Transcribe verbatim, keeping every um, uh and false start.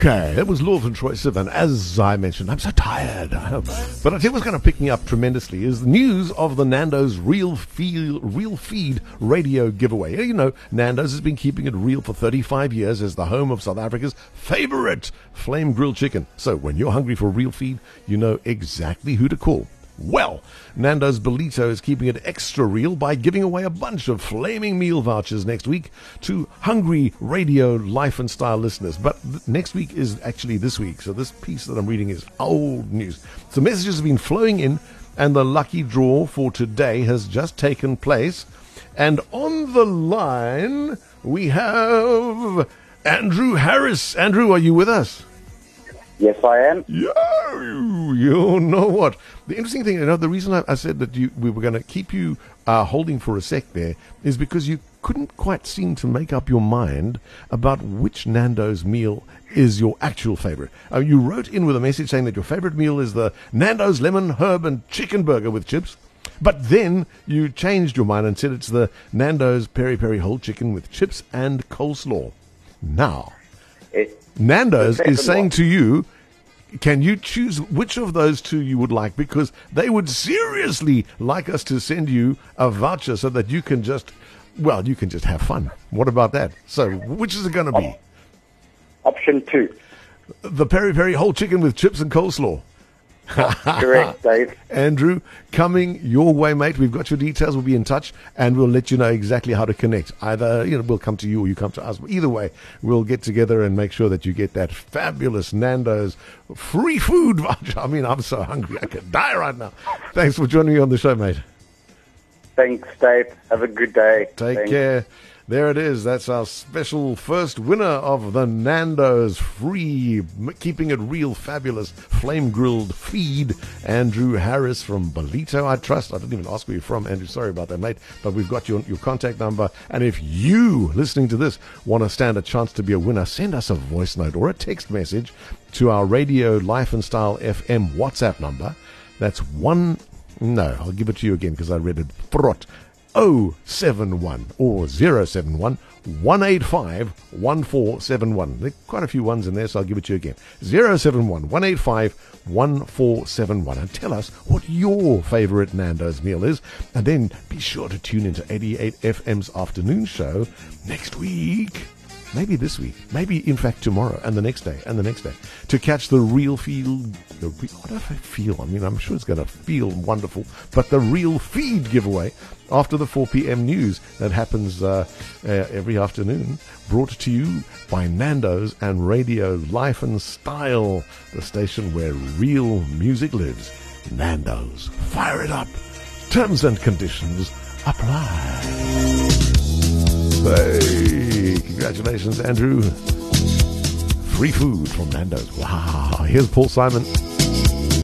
Okay, that was Law and Troy Sivan. As I mentioned, I'm so tired. But I tell you what's going to pick me up tremendously is the news of the Nando's Real Feel, Real Feed radio giveaway. You know, Nando's has been keeping it real for thirty-five years as the home of South Africa's favorite flame grilled chicken. So when you're hungry for Real Feed, you know exactly who to call. Well, Nando's Belito is keeping it extra real by giving away a bunch of flaming meal vouchers next week to hungry radio life and style listeners. But th- next week is actually this week, so this piece that I'm reading is old news. So messages have been flowing in, and the lucky draw for today has just taken place. And on the line, we have Andrew Harris. Andrew, are you with us? Yes, I am. Yeah, you, you know what? The interesting thing, you know, the reason I, I said that you, we were going to keep you uh, holding for a sec there is because you couldn't quite seem to make up your mind about which Nando's meal is your actual favorite. Uh, you wrote in with a message saying that your favorite meal is the Nando's lemon, herb, and chicken burger with chips. But then you changed your mind and said it's the Nando's peri peri whole chicken with chips and coleslaw. Now, It, Nando's is saying one. to you, can you choose which of those two you would like? Because they would seriously like us to send you a voucher so that you can just, well, you can just have fun. What about that? So which is it going to be? Option two. The peri peri whole chicken with chips and coleslaw. Correct, Dave. Andrew, coming your way, mate. We've got your details. We'll be in touch, and we'll let you know exactly how to connect. Either, you know, we'll come to you or you come to us. Either way, we'll get together and make sure that you get that fabulous Nando's free food voucher. I mean, I'm so hungry. I could die right now. Thanks for joining me on the show, mate. Thanks, Dave. Have a good day. Take Thanks. care. There it is. That's our special first winner of the Nando's free, m- keeping it real fabulous, flame-grilled feed, Andrew Harris from Belito, I trust. I didn't even ask where you're from, Andrew. Sorry about that, mate. But we've got your, your contact number. And if you, listening to this, want to stand a chance to be a winner, send us a voice note or a text message to our Radio Life and Style F M WhatsApp number. That's one... No, I'll give it to you again because I read it. Frot. oh seven one or zero seven one one eight five one four seven one. There are quite a few ones in there, so I'll give it to you again. zero seven one one eight five one four seven one. And tell us what your favorite Nando's meal is. And then be sure to tune into eighty-eight F M's afternoon show next week. Maybe this week, maybe in fact tomorrow, and the next day, and the next day, to catch the real feel. The re, what if I feel? I mean, I'm sure it's going to feel wonderful, but the Real Feed giveaway after the four p.m. news that happens uh, uh, every afternoon, brought to you by Nando's and Radio Life and Style, the station where real music lives. Nando's, fire it up. Terms and conditions apply. Hey, congratulations, Andrew. Free food from Nando's. Wow. Here's Paul Simon.